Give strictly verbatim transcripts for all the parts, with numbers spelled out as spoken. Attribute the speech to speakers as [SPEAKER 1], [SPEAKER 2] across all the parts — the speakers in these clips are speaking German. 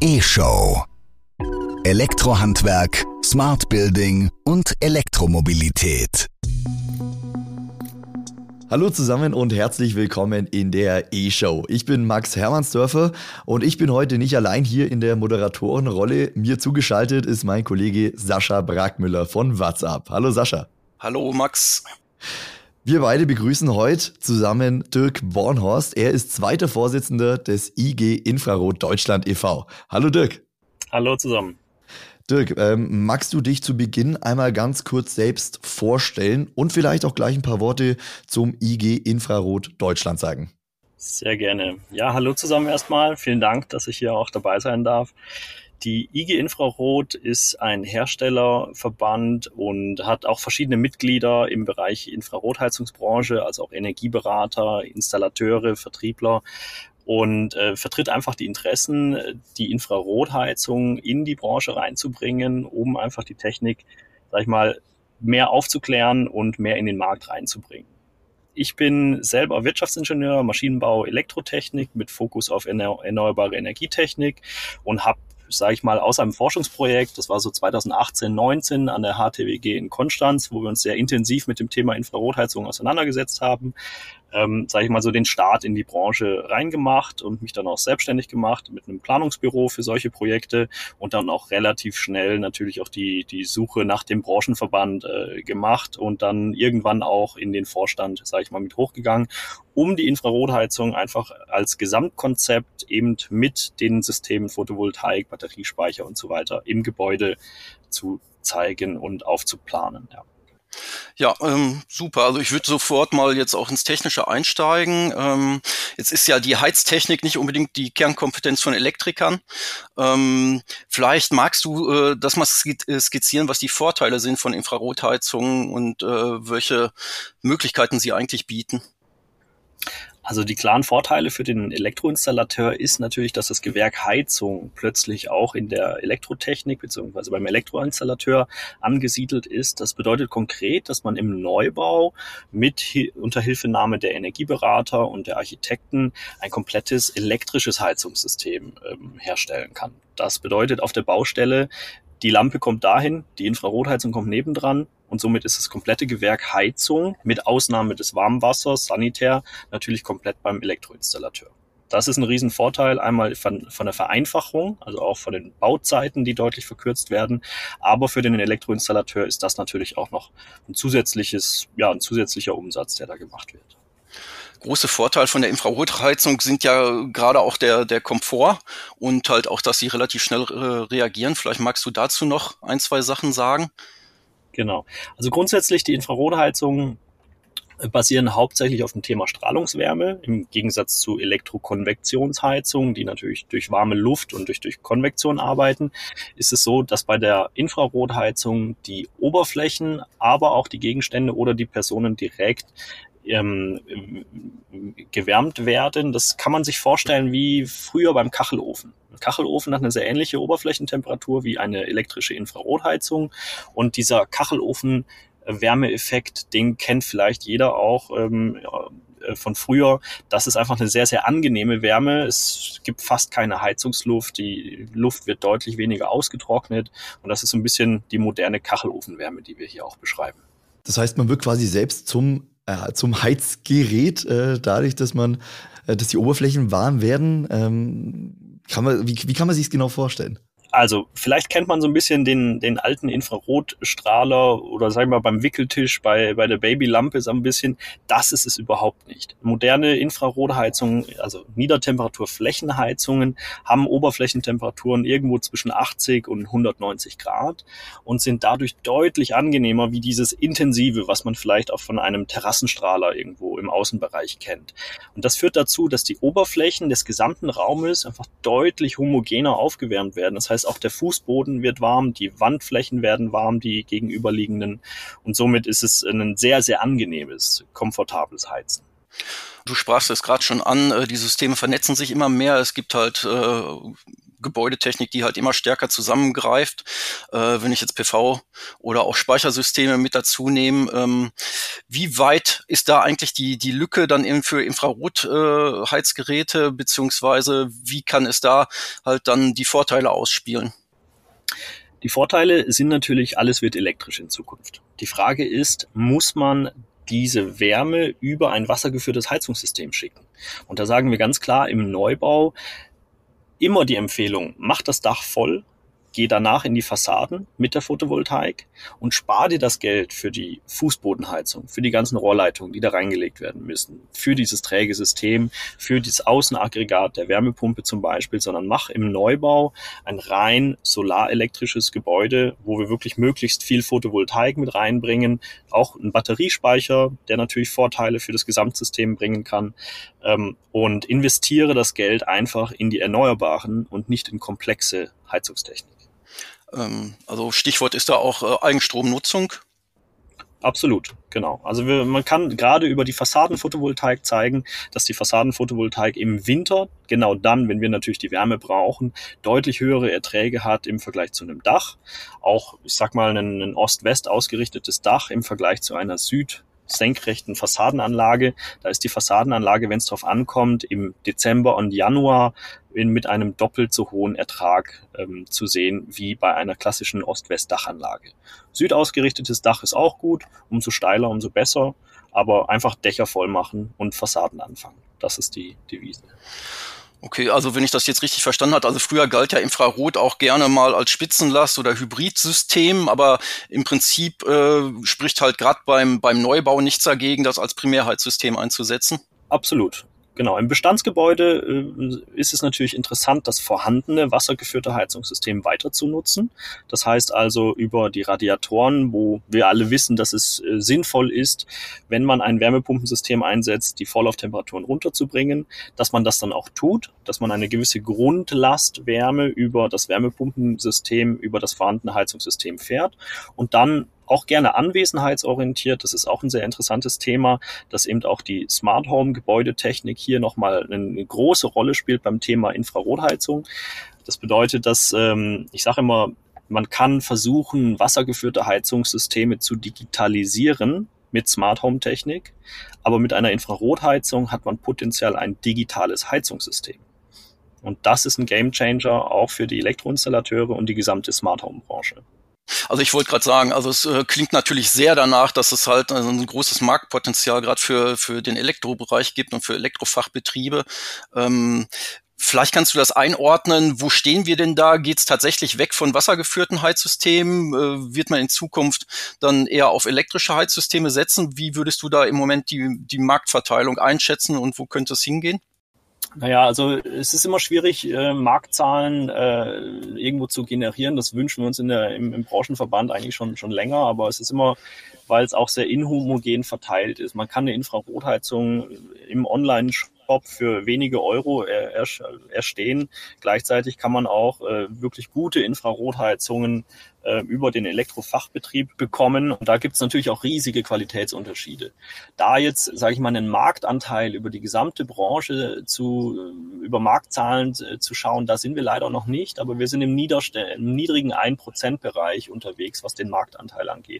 [SPEAKER 1] E-Show. Elektrohandwerk, Smart Building und Elektromobilität.
[SPEAKER 2] Hallo zusammen und herzlich willkommen in der E-Show. Ich bin Max Hermannsdörfer und ich bin heute nicht allein hier in der Moderatorenrolle. Mir zugeschaltet ist mein Kollege Sascha Bragmüller von WhatsApp. Hallo Sascha.
[SPEAKER 3] Hallo Max.
[SPEAKER 2] Wir beide begrüßen heute zusammen Dirk Bornhorst. Er ist zweiter Vorsitzender des I G Infrarot Deutschland e V Hallo Dirk.
[SPEAKER 4] Hallo zusammen.
[SPEAKER 2] Dirk, ähm, magst du dich zu Beginn einmal ganz kurz selbst vorstellen und vielleicht auch gleich ein paar Worte zum I G Infrarot Deutschland sagen?
[SPEAKER 4] Sehr gerne. Ja, hallo zusammen erstmal. Vielen Dank, dass ich hier auch dabei sein darf. Die I G Infrarot ist ein Herstellerverband und hat auch verschiedene Mitglieder im Bereich Infrarotheizungsbranche, also auch Energieberater, Installateure, Vertriebler und äh, vertritt einfach die Interessen, die Infrarotheizung in die Branche reinzubringen, um einfach die Technik, sag ich mal, mehr aufzuklären und mehr in den Markt reinzubringen. Ich bin selber Wirtschaftsingenieur, Maschinenbau, Elektrotechnik mit Fokus auf erneuerbare Energietechnik und habe, sage ich mal, aus einem Forschungsprojekt, das war so zweitausendachtzehn, neunzehn an der H T W G in Konstanz, wo wir uns sehr intensiv mit dem Thema Infrarotheizung auseinandergesetzt haben, ähm, sage ich mal, so den Start in die Branche reingemacht und mich dann auch selbstständig gemacht mit einem Planungsbüro für solche Projekte und dann auch relativ schnell natürlich auch die die Suche nach dem Branchenverband äh, gemacht und dann irgendwann auch in den Vorstand, sage ich mal, mit hochgegangen, um die Infrarotheizung einfach als Gesamtkonzept eben mit den Systemen Photovoltaik, Batteriespeicher und so weiter im Gebäude zu zeigen und aufzuplanen. Ja.
[SPEAKER 3] Ja, ähm, super. Also ich würde sofort mal jetzt auch ins Technische einsteigen. Ähm, jetzt ist ja die Heiztechnik nicht unbedingt die Kernkompetenz von Elektrikern. Ähm, vielleicht magst du äh, das mal skizzieren, was die Vorteile sind von Infrarotheizungen und äh, welche Möglichkeiten sie eigentlich bieten.
[SPEAKER 4] Also die klaren Vorteile für den Elektroinstallateur ist natürlich, dass das Gewerk Heizung plötzlich auch in der Elektrotechnik bzw. beim Elektroinstallateur angesiedelt ist. Das bedeutet konkret, dass man im Neubau mit Unterhilfenahme der Energieberater und der Architekten ein komplettes elektrisches Heizungssystem ähm, herstellen kann. Das bedeutet auf der Baustelle, die Lampe kommt dahin, die Infrarotheizung kommt nebendran und somit ist das komplette Gewerk Heizung mit Ausnahme des Warmwassers, sanitär, natürlich komplett beim Elektroinstallateur. Das ist ein Riesenvorteil, einmal von, von der Vereinfachung, also auch von den Bauzeiten, die deutlich verkürzt werden, aber für den Elektroinstallateur ist das natürlich auch noch ein zusätzliches, ja, ein zusätzlicher Umsatz, der da gemacht wird.
[SPEAKER 3] Große Vorteil von der Infrarotheizung sind ja gerade auch der der Komfort und halt auch, dass sie relativ schnell äh, reagieren. Vielleicht magst du dazu noch ein, zwei Sachen sagen?
[SPEAKER 4] Genau. Also grundsätzlich die Infrarotheizungen basieren hauptsächlich auf dem Thema Strahlungswärme, im Gegensatz zu Elektrokonvektionsheizungen, die natürlich durch warme Luft und durch, durch Konvektion arbeiten, ist es so, dass bei der Infrarotheizung die Oberflächen, aber auch die Gegenstände oder die Personen direkt ähm, gewärmt werden. Das kann man sich vorstellen wie früher beim Kachelofen. Ein Kachelofen hat eine sehr ähnliche Oberflächentemperatur wie eine elektrische Infrarotheizung und dieser Kachelofen Wärmeeffekt, den kennt vielleicht jeder auch ähm, ja, von früher. Das ist einfach eine sehr, sehr angenehme Wärme. Es gibt fast keine Heizungsluft. Die Luft wird deutlich weniger ausgetrocknet. Und das ist so ein bisschen die moderne Kachelofenwärme, die wir hier auch beschreiben.
[SPEAKER 2] Das heißt, man wird quasi selbst zum, äh, zum Heizgerät, äh, dadurch, dass man, äh, dass die Oberflächen warm werden. Ähm, kann man, wie, wie kann man sich es genau vorstellen?
[SPEAKER 4] Also vielleicht kennt man so ein bisschen den den alten Infrarotstrahler oder sagen wir mal beim Wickeltisch bei bei der Babylampe so ein bisschen. Das ist es überhaupt nicht. Moderne Infrarotheizungen, also Niedertemperaturflächenheizungen, haben Oberflächentemperaturen irgendwo zwischen achtzig und hundertneunzig Grad und sind dadurch deutlich angenehmer wie dieses intensive, was man vielleicht auch von einem Terrassenstrahler irgendwo im Außenbereich kennt. Und das führt dazu, dass die Oberflächen des gesamten Raumes einfach deutlich homogener aufgewärmt werden. Das heißt, auch der Fußboden wird warm, die Wandflächen werden warm, die gegenüberliegenden. Und somit ist es ein sehr, sehr angenehmes, komfortables Heizen.
[SPEAKER 3] Du sprachst es gerade schon an, die Systeme vernetzen sich immer mehr. Es gibt halt äh, Gebäudetechnik, die halt immer stärker zusammengreift. Äh, wenn ich jetzt P V oder auch Speichersysteme mit dazu nehme, ähm, wie weit ist da eigentlich die die Lücke dann eben für Infrarotheizgeräte, äh, beziehungsweise wie kann es da halt dann die Vorteile ausspielen?
[SPEAKER 4] Die Vorteile sind natürlich, alles wird elektrisch in Zukunft. Die Frage ist, muss man diese Wärme über ein wassergeführtes Heizungssystem schicken? Und da sagen wir ganz klar, im Neubau immer die Empfehlung, mach das Dach voll, geh danach in die Fassaden mit der Photovoltaik und spar dir das Geld für die Fußbodenheizung, für die ganzen Rohrleitungen, die da reingelegt werden müssen, für dieses träge System, für dieses Außenaggregat der Wärmepumpe zum Beispiel, sondern mach im Neubau ein rein solarelektrisches Gebäude, wo wir wirklich möglichst viel Photovoltaik mit reinbringen, auch ein Batteriespeicher, der natürlich Vorteile für das Gesamtsystem bringen kann, ähm, und investiere das Geld einfach in die Erneuerbaren und nicht in komplexe Heizungstechnik.
[SPEAKER 3] Also Stichwort ist da auch äh, Eigenstromnutzung.
[SPEAKER 4] Absolut, genau. Also wir, man kann gerade über die Fassadenphotovoltaik zeigen, dass die Fassadenphotovoltaik im Winter, genau dann, wenn wir natürlich die Wärme brauchen, deutlich höhere Erträge hat im Vergleich zu einem Dach. Auch, ich sag mal, ein, ein Ost-West ausgerichtetes Dach im Vergleich zu einer Süd- senkrechten Fassadenanlage. Da ist die Fassadenanlage, wenn es drauf ankommt, im Dezember und Januar in, mit einem doppelt so hohen Ertrag ähm, zu sehen wie bei einer klassischen Ost-West-Dachanlage. Südausgerichtetes Dach ist auch gut, umso steiler, umso besser, aber einfach Dächer voll machen und Fassaden anfangen. Das ist die Devise.
[SPEAKER 3] Okay, also wenn ich das jetzt richtig verstanden habe, also früher galt ja Infrarot auch gerne mal als Spitzenlast oder Hybridsystem, aber im Prinzip äh, spricht halt gerade beim beim Neubau nichts dagegen, das als Primärheizsystem einzusetzen.
[SPEAKER 4] Absolut. Genau, im Bestandsgebäude äh, ist es natürlich interessant, das vorhandene wassergeführte Heizungssystem weiter zu nutzen. Das heißt also über die Radiatoren, wo wir alle wissen, dass es äh, sinnvoll ist, wenn man ein Wärmepumpensystem einsetzt, die Vorlauftemperaturen runterzubringen, dass man das dann auch tut, dass man eine gewisse Grundlastwärme über das Wärmepumpensystem, über das vorhandene Heizungssystem fährt und dann auch gerne anwesenheitsorientiert. Das ist auch ein sehr interessantes Thema, dass eben auch die Smart Home Gebäudetechnik hier nochmal eine große Rolle spielt beim Thema Infrarotheizung. Das bedeutet, dass, ähm, ich sage immer, man kann versuchen, wassergeführte Heizungssysteme zu digitalisieren mit Smart Home Technik, aber mit einer Infrarotheizung hat man potenziell ein digitales Heizungssystem. Und das ist ein Gamechanger auch für die Elektroinstallateure und die gesamte Smart Home Branche.
[SPEAKER 3] Also ich wollte gerade sagen, also es äh, klingt natürlich sehr danach, dass es halt also ein großes Marktpotenzial gerade für für den Elektrobereich gibt und für Elektrofachbetriebe. Ähm, vielleicht kannst du das einordnen. Wo stehen wir denn da? Geht es tatsächlich weg von wassergeführten Heizsystemen? Äh, wird man in Zukunft dann eher auf elektrische Heizsysteme setzen? Wie würdest du da im Moment die die Marktverteilung einschätzen und wo könnte es hingehen?
[SPEAKER 4] Naja, also es ist immer schwierig, äh, Marktzahlen äh, irgendwo zu generieren. Das wünschen wir uns in der, im, im Branchenverband eigentlich schon schon länger, aber es ist immer, weil es auch sehr inhomogen verteilt ist. Man kann eine Infrarotheizung im Online-Shop für wenige Euro er, er, erstehen. Gleichzeitig kann man auch äh, wirklich gute Infrarotheizungen äh, über den Elektrofachbetrieb bekommen. Und da gibt es natürlich auch riesige Qualitätsunterschiede. Da jetzt, sage ich mal, einen Marktanteil über die gesamte Branche zu, über Marktzahlen äh, zu schauen, da sind wir leider noch nicht, aber wir sind im, Niederste- im niedrigen ein Prozent Bereich unterwegs, was den Marktanteil angeht.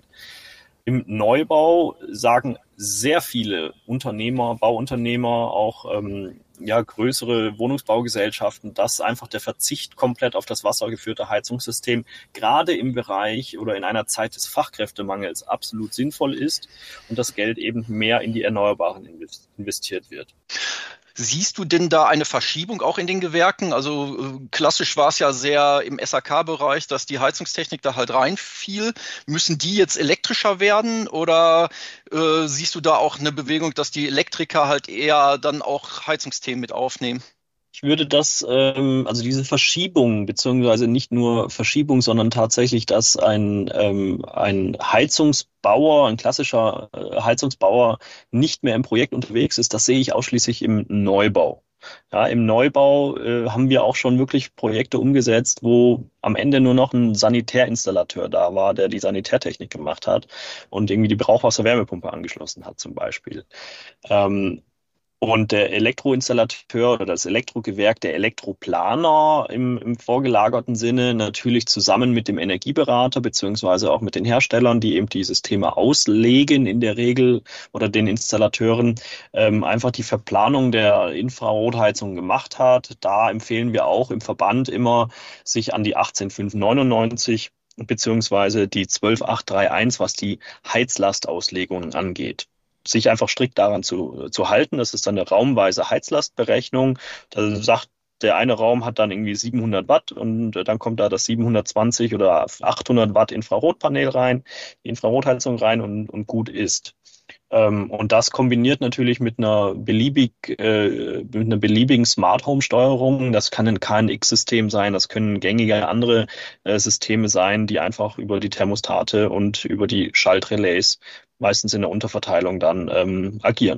[SPEAKER 4] Im Neubau sagen sehr viele Unternehmer, Bauunternehmer, auch ähm, ja größere Wohnungsbaugesellschaften, dass einfach der Verzicht komplett auf das wassergeführte Heizungssystem gerade im Bereich oder in einer Zeit des Fachkräftemangels absolut sinnvoll ist und das Geld eben mehr in die Erneuerbaren investiert wird.
[SPEAKER 3] Siehst du denn da eine Verschiebung auch in den Gewerken? Also äh, klassisch war es ja sehr im S A K-Bereich, dass die Heizungstechnik da halt reinfiel. Müssen die jetzt elektrischer werden oder äh, siehst du da auch eine Bewegung, dass die Elektriker halt eher dann auch Heizungsthemen mit aufnehmen?
[SPEAKER 4] Ich würde das, ähm, also diese Verschiebung, beziehungsweise nicht nur Verschiebung, sondern tatsächlich, dass ein, ähm, ein Heizungsbauer, ein klassischer äh, Heizungsbauer nicht mehr im Projekt unterwegs ist, das sehe ich ausschließlich im Neubau. Ja, im Neubau äh, haben wir auch schon wirklich Projekte umgesetzt, wo am Ende nur noch ein Sanitärinstallateur da war, der die Sanitärtechnik gemacht hat und irgendwie die Brauchwasser-Wärmepumpe angeschlossen hat zum Beispiel. Ähm, Und der Elektroinstallateur oder das Elektrogewerk, der Elektroplaner im, im vorgelagerten Sinne, natürlich zusammen mit dem Energieberater beziehungsweise auch mit den Herstellern, die eben die Systeme auslegen in der Regel oder den Installateuren, ähm, einfach die Verplanung der Infrarotheizung gemacht hat. Da empfehlen wir auch im Verband immer, sich an die achtzehn Punkt fünf neunundneunzig beziehungsweise die zwölf Punkt acht einunddreißig, was die Heizlastauslegungen angeht, sich einfach strikt daran zu, zu halten. Das ist dann eine raumweise Heizlastberechnung. Da sagt, der eine Raum hat dann irgendwie siebenhundert Watt und dann kommt da das siebenhundertzwanzig oder achthundert Watt Infrarotpanel rein, die Infrarotheizung rein und, und gut ist. Ähm, und das kombiniert natürlich mit einer beliebig, äh, mit einer beliebigen Smart Home Steuerung. Das kann ein K N X-System sein, das können gängige andere äh, Systeme sein, die einfach über die Thermostate und über die Schaltrelais meistens in der Unterverteilung dann ähm, agieren.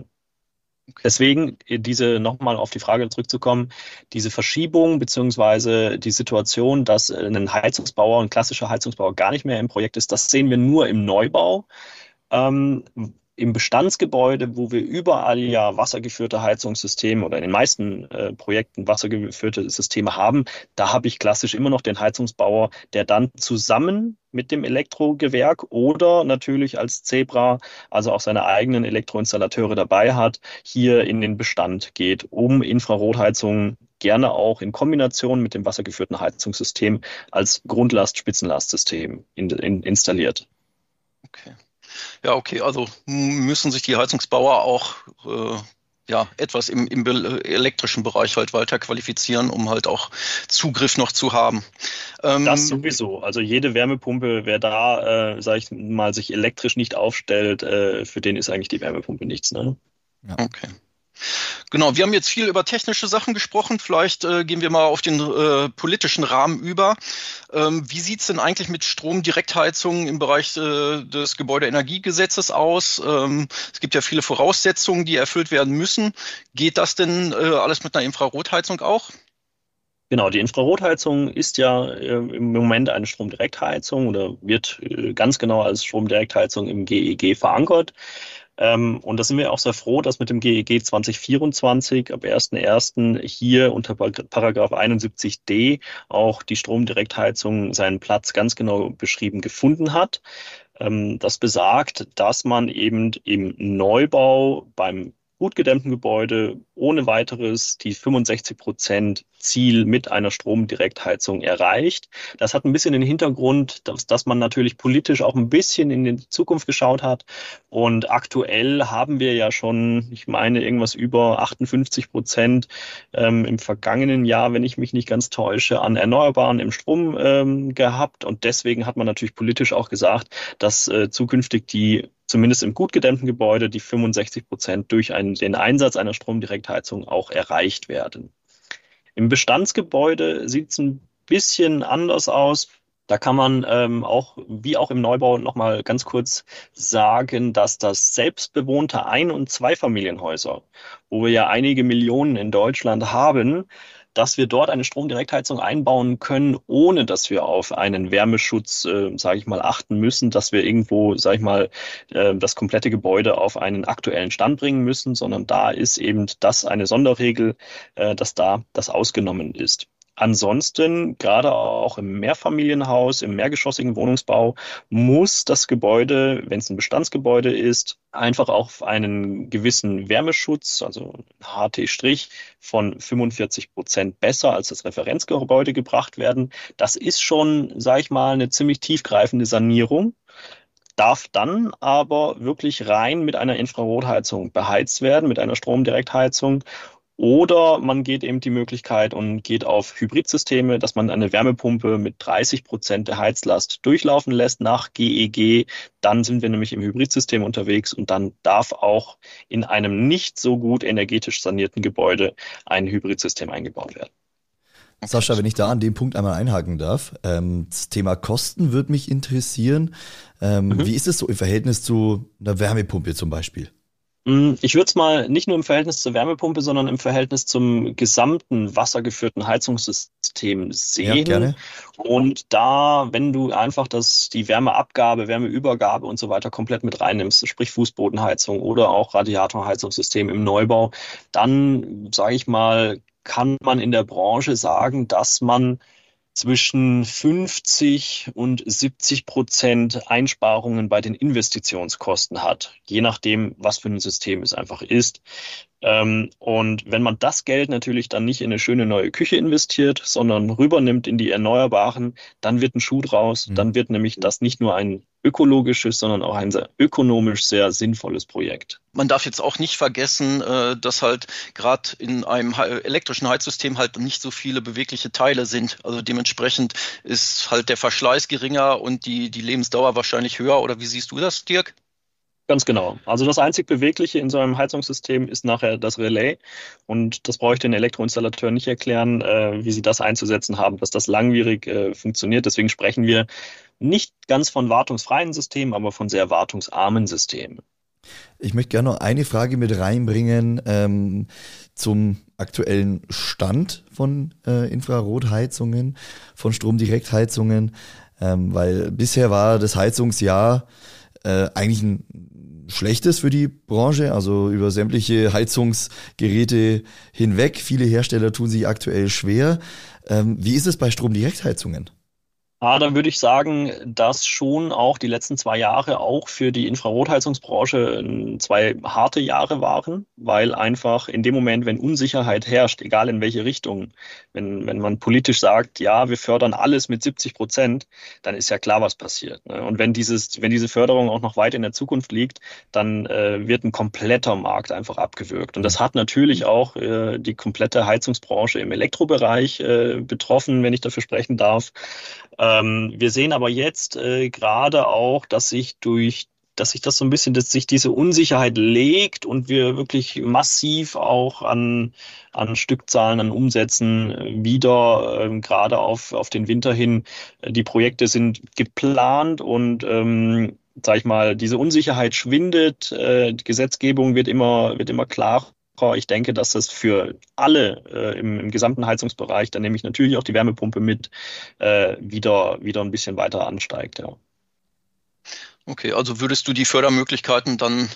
[SPEAKER 4] Deswegen, diese nochmal auf die Frage zurückzukommen, diese Verschiebung beziehungsweise die Situation, dass ein Heizungsbauer, ein klassischer Heizungsbauer gar nicht mehr im Projekt ist, das sehen wir nur im Neubau. Ähm, Im Bestandsgebäude, wo wir überall ja wassergeführte Heizungssysteme oder in den meisten äh, Projekten wassergeführte Systeme haben, da habe ich klassisch immer noch den Heizungsbauer, der dann zusammen mit dem Elektrogewerk oder natürlich als Zebra, also auch seine eigenen Elektroinstallateure dabei hat, hier in den Bestand geht, um Infrarotheizungen gerne auch in Kombination mit dem wassergeführten Heizungssystem als Grundlast-Spitzenlastsystem in, in, installiert.
[SPEAKER 3] Okay. Ja, okay, also müssen sich die Heizungsbauer auch äh, ja, etwas im, im elektrischen Bereich halt weiter qualifizieren, um halt auch Zugriff noch zu haben.
[SPEAKER 4] Ähm, das sowieso. Also jede Wärmepumpe, wer da, äh, sag ich mal, sich elektrisch nicht aufstellt, äh, für den ist eigentlich die Wärmepumpe nichts. Ne?
[SPEAKER 3] Ja. Okay. Genau, wir haben jetzt viel über technische Sachen gesprochen. Vielleicht äh, gehen wir mal auf den äh, politischen Rahmen über. Ähm, wie sieht's denn eigentlich mit Stromdirektheizung im Bereich äh, des Gebäudeenergiegesetzes aus? Ähm, es gibt ja viele Voraussetzungen, die erfüllt werden müssen. Geht das denn äh, alles mit einer Infrarotheizung auch?
[SPEAKER 4] Genau, die Infrarotheizung ist ja äh, im Moment eine Stromdirektheizung oder wird äh, ganz genau als Stromdirektheizung im G E G verankert. Ähm, und da sind wir auch sehr froh, dass mit dem G E G zwanzig vierundzwanzig ab ersten ersten hier unter Paragraph einundsiebzig d auch die Stromdirektheizung seinen Platz ganz genau beschrieben gefunden hat. Ähm, das besagt, dass man eben im Neubau beim gut gedämmten Gebäude ohne weiteres die fünfundsechzig Prozent Ziel mit einer Stromdirektheizung erreicht. Das hat ein bisschen den Hintergrund, dass, dass man natürlich politisch auch ein bisschen in die Zukunft geschaut hat. Und aktuell haben wir ja schon, ich meine, irgendwas über achtundfünfzig Prozent ähm, im vergangenen Jahr, wenn ich mich nicht ganz täusche, an Erneuerbaren im Strom ähm, gehabt. Und deswegen hat man natürlich politisch auch gesagt, dass äh, zukünftig die zumindest im gut gedämmten Gebäude die fünfundsechzig Prozent durch einen, den Einsatz einer Stromdirektheizung auch erreicht werden. Im Bestandsgebäude sieht es ein bisschen anders aus. Da kann man ähm, auch, wie auch im Neubau, nochmal ganz kurz sagen, dass das selbstbewohnte Ein- und Zweifamilienhäuser, wo wir ja einige Millionen in Deutschland haben, dass wir dort eine Stromdirektheizung einbauen können, ohne dass wir auf einen Wärmeschutz, äh, sage ich mal, achten müssen, dass wir irgendwo, sage ich mal, äh, das komplette Gebäude auf einen aktuellen Stand bringen müssen, sondern da ist eben das eine Sonderregel, äh, dass da das ausgenommen ist. Ansonsten, gerade auch im Mehrfamilienhaus, im mehrgeschossigen Wohnungsbau, muss das Gebäude, wenn es ein Bestandsgebäude ist, einfach auf einen gewissen Wärmeschutz, also H T- von fünfundvierzig Prozent besser als das Referenzgebäude gebracht werden. Das ist schon, sage ich mal, eine ziemlich tiefgreifende Sanierung. Darf dann aber wirklich rein mit einer Infrarotheizung beheizt werden, mit einer Stromdirektheizung. Oder man geht eben die Möglichkeit und geht auf Hybridsysteme, dass man eine Wärmepumpe mit dreißig Prozent der Heizlast durchlaufen lässt nach G E G. Dann sind wir nämlich im Hybridsystem unterwegs und dann darf auch in einem nicht so gut energetisch sanierten Gebäude ein Hybridsystem eingebaut werden.
[SPEAKER 2] Sascha, wenn ich da an dem Punkt einmal einhaken darf, ähm, das Thema Kosten würde mich interessieren. Ähm, mhm. Wie ist es so im Verhältnis zu einer Wärmepumpe zum Beispiel?
[SPEAKER 4] Ich würde es mal nicht nur im Verhältnis zur Wärmepumpe, sondern im Verhältnis zum gesamten wassergeführten Heizungssystem
[SPEAKER 2] Ja,
[SPEAKER 4] sehen.
[SPEAKER 2] gerne.
[SPEAKER 4] Und da, wenn du einfach das, die Wärmeabgabe, Wärmeübergabe und so weiter komplett mit reinnimmst, sprich Fußbodenheizung oder auch Radiatorheizungssystem im Neubau, dann, sage ich mal, kann man in der Branche sagen, dass man zwischen fünfzig und siebzig Prozent Einsparungen bei den Investitionskosten hat, je nachdem, was für ein System es einfach ist. Ähm, und wenn man das Geld natürlich dann nicht in eine schöne neue Küche investiert, sondern rübernimmt in die Erneuerbaren, dann wird ein Schuh draus.
[SPEAKER 2] Mhm.
[SPEAKER 4] Dann wird nämlich das nicht nur ein ökologisches, sondern auch ein sehr ökonomisch sehr sinnvolles Projekt.
[SPEAKER 3] Man darf jetzt auch nicht vergessen, äh, dass halt gerade in einem he- elektrischen Heizsystem halt nicht so viele bewegliche Teile sind. Also dementsprechend ist halt der Verschleiß geringer und die, die Lebensdauer wahrscheinlich höher. Oder wie siehst du das, Dirk?
[SPEAKER 4] Ganz genau. Also das einzig Bewegliche in so einem Heizungssystem ist nachher das Relais. Und das brauche ich den Elektroinstallateur nicht erklären, äh, wie sie das einzusetzen haben, dass das langwierig äh, funktioniert. Deswegen sprechen wir nicht ganz von wartungsfreien Systemen, aber von sehr wartungsarmen Systemen.
[SPEAKER 2] Ich möchte gerne noch eine Frage mit reinbringen ähm, zum aktuellen Stand von äh, Infrarotheizungen, von Stromdirektheizungen, ähm, weil bisher war das Heizungsjahr äh, eigentlich ein schlechtes für die Branche, also über sämtliche Heizungsgeräte hinweg. Viele Hersteller tun sich aktuell schwer. Ähm, wie ist es bei Stromdirektheizungen?
[SPEAKER 4] Ah, dann würde ich sagen, dass schon auch die letzten zwei Jahre auch für die Infrarotheizungsbranche äh, zwei harte Jahre waren, weil einfach in dem Moment, wenn Unsicherheit herrscht, egal in welche Richtung, wenn, wenn man politisch sagt, ja, wir fördern alles mit siebzig Prozent, dann ist ja klar, was passiert. Ne? Und wenn dieses, wenn diese Förderung auch noch weit in der Zukunft liegt, dann äh, wird ein kompletter Markt einfach abgewürgt. Und das hat natürlich auch äh, die komplette Heizungsbranche im Elektrobereich äh, betroffen, wenn ich dafür sprechen darf. Ähm, wir sehen aber jetzt äh, gerade auch, dass sich durch, dass sich das so ein bisschen, dass sich diese Unsicherheit legt und wir wirklich massiv auch an, an Stückzahlen, an Umsätzen äh, wieder ähm, gerade auf, auf den Winter hin. Äh, die Projekte sind geplant und ähm, sag ich mal, diese Unsicherheit schwindet, äh, die Gesetzgebung wird immer, wird immer klarer. Ich denke, dass das für alle äh, im, im gesamten Heizungsbereich, da nehme ich natürlich auch die Wärmepumpe mit, äh, wieder, wieder ein bisschen weiter ansteigt. Ja.
[SPEAKER 3] Okay, also würdest du die Fördermöglichkeiten dann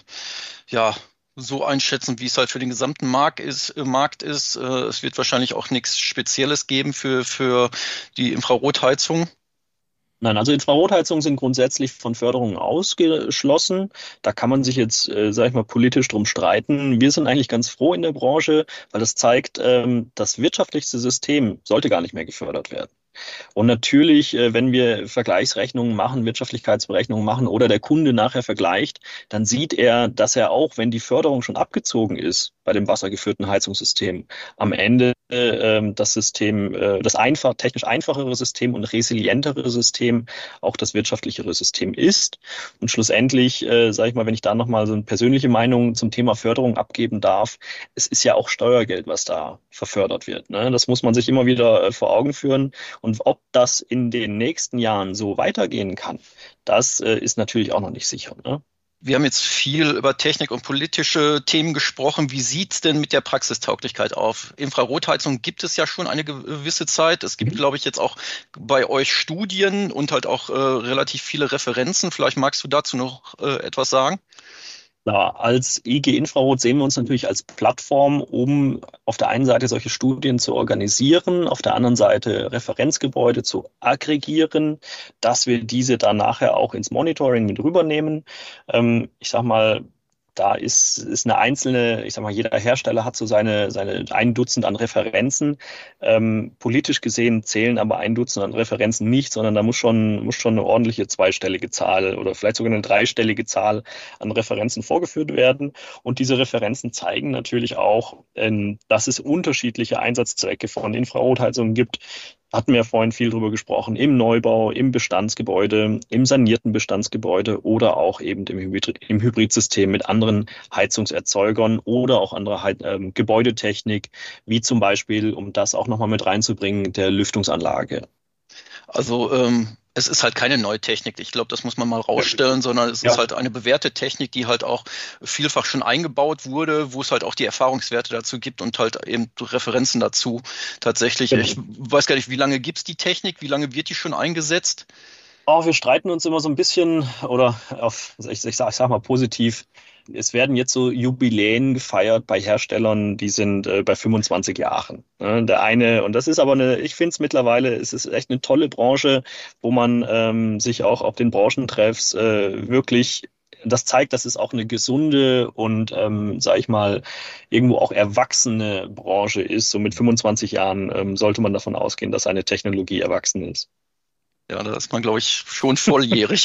[SPEAKER 3] ja so einschätzen, wie es halt für den gesamten Markt ist, äh, Markt ist. Äh, es wird wahrscheinlich auch nichts Spezielles geben für, für die Infrarotheizung.
[SPEAKER 4] Nein, also Infrarotheizungen sind grundsätzlich von Förderungen ausgeschlossen. Da kann man sich jetzt, äh, sag ich mal, politisch drum streiten. Wir sind eigentlich ganz froh in der Branche, weil das zeigt, ähm, das wirtschaftlichste System sollte gar nicht mehr gefördert werden. Und natürlich, äh, wenn wir Vergleichsrechnungen machen, Wirtschaftlichkeitsberechnungen machen oder der Kunde nachher vergleicht, dann sieht er, dass er auch, wenn die Förderung schon abgezogen ist bei dem wassergeführten Heizungssystem, am Ende äh, das System, äh, das einfach, technisch einfachere System und resilientere System auch das wirtschaftlichere System ist. Und schlussendlich, äh, sage ich mal, wenn ich da nochmal so eine persönliche Meinung zum Thema Förderung abgeben darf, es ist ja auch Steuergeld, was da verfördert wird. Ne? Das muss man sich immer wieder äh, vor Augen führen. Und ob das in den nächsten Jahren so weitergehen kann, das äh, ist natürlich auch noch nicht sicher. Ne?
[SPEAKER 3] Wir haben jetzt viel über Technik und politische Themen gesprochen. Wie sieht's denn mit der Praxistauglichkeit auf? Infrarotheizung gibt es ja schon eine gewisse Zeit. Es gibt, glaube ich, jetzt auch bei euch Studien und halt auch äh, relativ viele Referenzen. Vielleicht magst du dazu noch äh, etwas sagen?
[SPEAKER 4] Ja, als I G Infrarot sehen wir uns natürlich als Plattform, um auf der einen Seite solche Studien zu organisieren, auf der anderen Seite Referenzgebäude zu aggregieren, dass wir diese dann nachher auch ins Monitoring mit rübernehmen. Ähm, ich sag mal, da ist, ist eine einzelne, ich sag mal, jeder Hersteller hat so seine, seine ein Dutzend an Referenzen. Ähm, politisch gesehen zählen aber ein Dutzend an Referenzen nicht, sondern da muss schon, muss schon eine ordentliche zweistellige Zahl oder vielleicht sogar eine dreistellige Zahl an Referenzen vorgeführt werden. Und diese Referenzen zeigen natürlich auch, ähm, dass es unterschiedliche Einsatzzwecke von Infrarotheizungen gibt. Hatten wir vorhin viel drüber gesprochen, im Neubau, im Bestandsgebäude, im sanierten Bestandsgebäude oder auch eben im, Hybrid, im Hybridsystem mit anderen Heizungserzeugern oder auch anderer He- ähm, Gebäudetechnik, wie zum Beispiel, um das auch nochmal mit reinzubringen, der Lüftungsanlage.
[SPEAKER 3] Also ähm, Es ist halt keine neue Technik. Ich glaube, das muss man mal rausstellen, sondern es
[SPEAKER 4] Ja.
[SPEAKER 3] ist halt eine bewährte Technik, die halt auch vielfach schon eingebaut wurde, wo es halt auch die Erfahrungswerte dazu gibt und halt eben Referenzen dazu. Tatsächlich,
[SPEAKER 4] Genau.
[SPEAKER 3] ich weiß gar nicht, wie lange gibt's die Technik? Wie lange wird die schon eingesetzt?
[SPEAKER 4] Oh, wir streiten uns immer so ein bisschen, oder auf, ich, ich, sag, ich sag mal positiv, es werden jetzt so Jubiläen gefeiert bei Herstellern, die sind äh, bei fünfundzwanzig Jahren. Ne? Der eine, und das ist aber eine, ich finde es mittlerweile, es ist echt eine tolle Branche, wo man ähm, sich auch auf den Branchentreffs äh, wirklich, das zeigt, dass es auch eine gesunde und, ähm, sag ich mal, irgendwo auch erwachsene Branche ist. So mit fünfundzwanzig Jahren ähm, sollte man davon ausgehen, dass eine Technologie erwachsen ist.
[SPEAKER 3] Ja, da ist man, glaube ich, schon volljährig.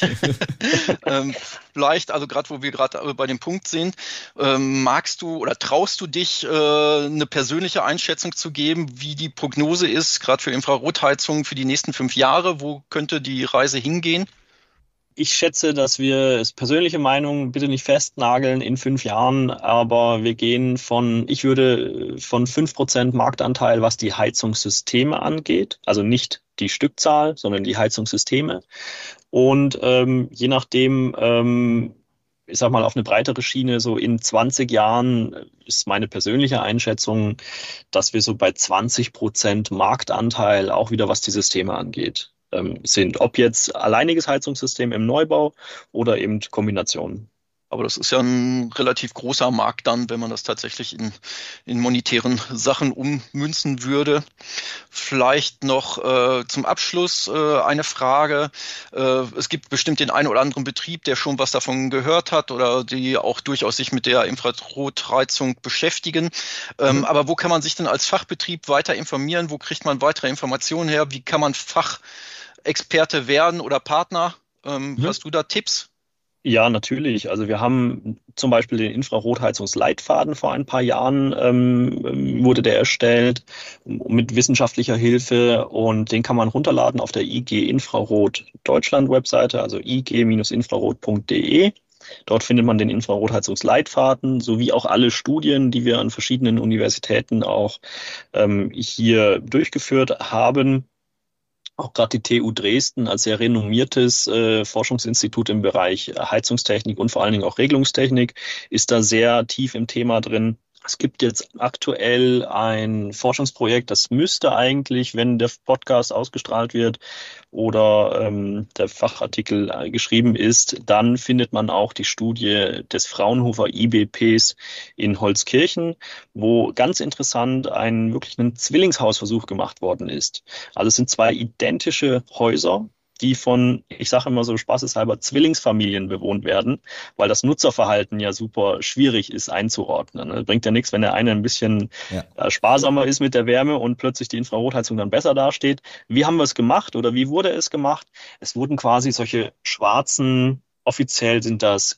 [SPEAKER 3] ähm, vielleicht, also gerade wo wir gerade bei dem Punkt sind, ähm, magst du oder traust du dich, äh, eine persönliche Einschätzung zu geben, wie die Prognose ist, gerade für Infrarotheizungen für die nächsten fünf Jahre? Wo könnte die Reise hingehen?
[SPEAKER 4] Ich schätze, dass wir, ist persönliche Meinung, bitte nicht festnageln in fünf Jahren, aber wir gehen von, ich würde von fünf Prozent Marktanteil, was die Heizungssysteme angeht, also nicht die Stückzahl, sondern die Heizungssysteme. Und ähm, je nachdem, ähm, ich sag mal, auf eine breitere Schiene, so in zwanzig Jahren ist meine persönliche Einschätzung, dass wir so bei zwanzig Prozent Marktanteil, auch wieder was die Systeme angeht, ähm, sind. Ob jetzt alleiniges Heizungssystem im Neubau oder eben Kombinationen.
[SPEAKER 3] Aber das ist ja ein relativ großer Markt dann, wenn man das tatsächlich in, in monetären Sachen ummünzen würde. Vielleicht noch äh, zum Abschluss äh, eine Frage. Äh, es gibt bestimmt den einen oder anderen Betrieb, der schon was davon gehört hat oder die auch durchaus sich mit der Infrarotheizung beschäftigen. Ähm,
[SPEAKER 4] Mhm.
[SPEAKER 3] aber wo kann man sich denn als Fachbetrieb weiter informieren? Wo kriegt man weitere Informationen her? Wie kann man Fachexperte werden oder Partner? Ähm,
[SPEAKER 4] Mhm.
[SPEAKER 3] hast du da Tipps?
[SPEAKER 4] Ja, natürlich. Also wir haben zum Beispiel den Infrarotheizungsleitfaden vor ein paar Jahren ähm, ähm, wurde der erstellt mit wissenschaftlicher Hilfe und den kann man runterladen auf der I G Infrarot Deutschland Webseite, also i g Infrarot punkt de. Dort findet man den Infrarotheizungsleitfaden sowie auch alle Studien, die wir an verschiedenen Universitäten auch ähm, hier durchgeführt haben. Auch gerade die T U Dresden als sehr renommiertes äh, Forschungsinstitut im Bereich Heizungstechnik und vor allen Dingen auch Regelungstechnik ist da sehr tief im Thema drin. Es gibt jetzt aktuell ein Forschungsprojekt, das müsste eigentlich, wenn der Podcast ausgestrahlt wird oder ähm, der Fachartikel äh, geschrieben ist, dann findet man auch die Studie des Fraunhofer I B Ps in Holzkirchen, wo ganz interessant ein wirklich ein Zwillingshausversuch gemacht worden ist. Also es sind zwei identische Häuser, die von, ich sage immer so spaßeshalber, Zwillingsfamilien bewohnt werden, weil das Nutzerverhalten ja super schwierig ist einzuordnen. Ne? Bringt ja nichts, wenn der eine ein bisschen
[SPEAKER 2] Ja.
[SPEAKER 4] äh, sparsamer ist mit der Wärme und plötzlich die Infrarotheizung dann besser dasteht. Wie haben wir es gemacht oder wie wurde es gemacht? Es wurden quasi solche schwarzen, offiziell sind das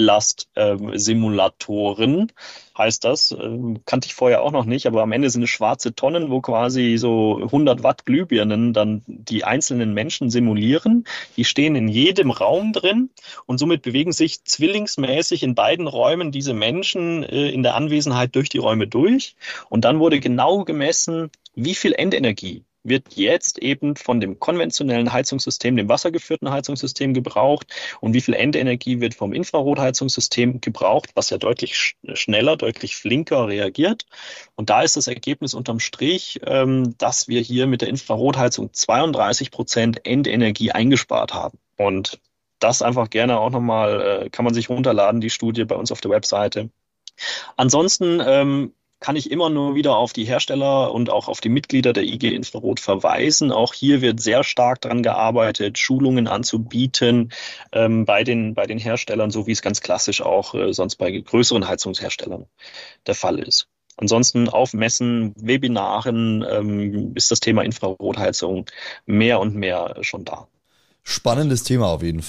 [SPEAKER 4] Kühllast-Simulatoren, heißt das. Ähm, kannte ich vorher auch noch nicht, aber am Ende sind es schwarze Tonnen, wo quasi so hundert Watt Glühbirnen dann die einzelnen Menschen simulieren. Die stehen in jedem Raum drin und somit bewegen sich zwillingsmäßig in beiden Räumen diese Menschen äh, in der Anwesenheit durch die Räume durch. Und dann wurde genau gemessen, wie viel Endenergie wird jetzt eben von dem konventionellen Heizungssystem, dem wassergeführten Heizungssystem gebraucht und wie viel Endenergie wird vom Infrarotheizungssystem gebraucht, was ja deutlich sch- schneller, deutlich flinker reagiert. Und da ist das Ergebnis unterm Strich, ähm, dass wir hier mit der Infrarotheizung zweiunddreißig Prozent Endenergie eingespart haben. Und das einfach gerne auch nochmal, äh, kann man sich runterladen, die Studie bei uns auf der Webseite. Ansonsten ähm, kann ich immer nur wieder auf die Hersteller und auch auf die Mitglieder der I G Infrarot verweisen. Auch hier wird sehr stark daran gearbeitet, Schulungen anzubieten ähm, bei den, bei den Herstellern, so wie es ganz klassisch auch äh, sonst bei größeren Heizungsherstellern der Fall ist. Ansonsten auf Messen, Webinaren ähm, ist das Thema Infrarotheizung mehr und mehr schon da.
[SPEAKER 2] Spannendes Thema auf jeden Fall.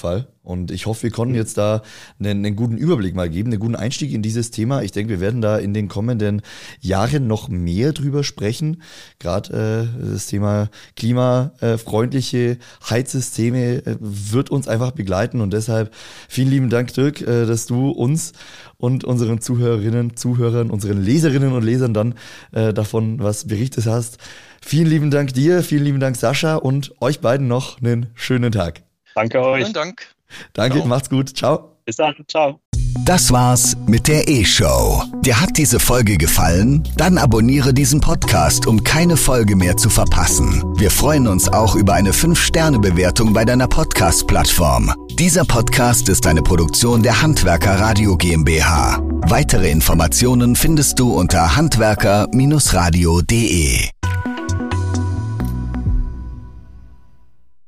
[SPEAKER 2] Und ich hoffe, wir konnten jetzt da einen, einen guten Überblick mal geben, einen guten Einstieg in dieses Thema. Ich denke, wir werden da in den kommenden Jahren noch mehr drüber sprechen. Gerade äh, das Thema klimafreundliche Heizsysteme äh, wird uns einfach begleiten. Und deshalb vielen lieben Dank, Dirk, äh, dass du uns und unseren Zuhörerinnen, Zuhörern, unseren Leserinnen und Lesern dann äh, davon was berichtet hast. Vielen lieben Dank dir, vielen lieben Dank Sascha und euch beiden noch einen schönen Tag.
[SPEAKER 4] Danke euch.
[SPEAKER 3] Vielen Dank.
[SPEAKER 2] Danke,
[SPEAKER 3] Ciao.
[SPEAKER 2] Macht's gut. Ciao.
[SPEAKER 4] Bis dann. Ciao.
[SPEAKER 1] Das war's mit der E-Show. Dir hat diese Folge gefallen? Dann abonniere diesen Podcast, um keine Folge mehr zu verpassen. Wir freuen uns auch über eine fünf Sterne Bewertung bei deiner Podcast-Plattform. Dieser Podcast ist eine Produktion der Handwerker Radio GmbH. Weitere Informationen findest du unter handwerker Bindestrich radio punkt de.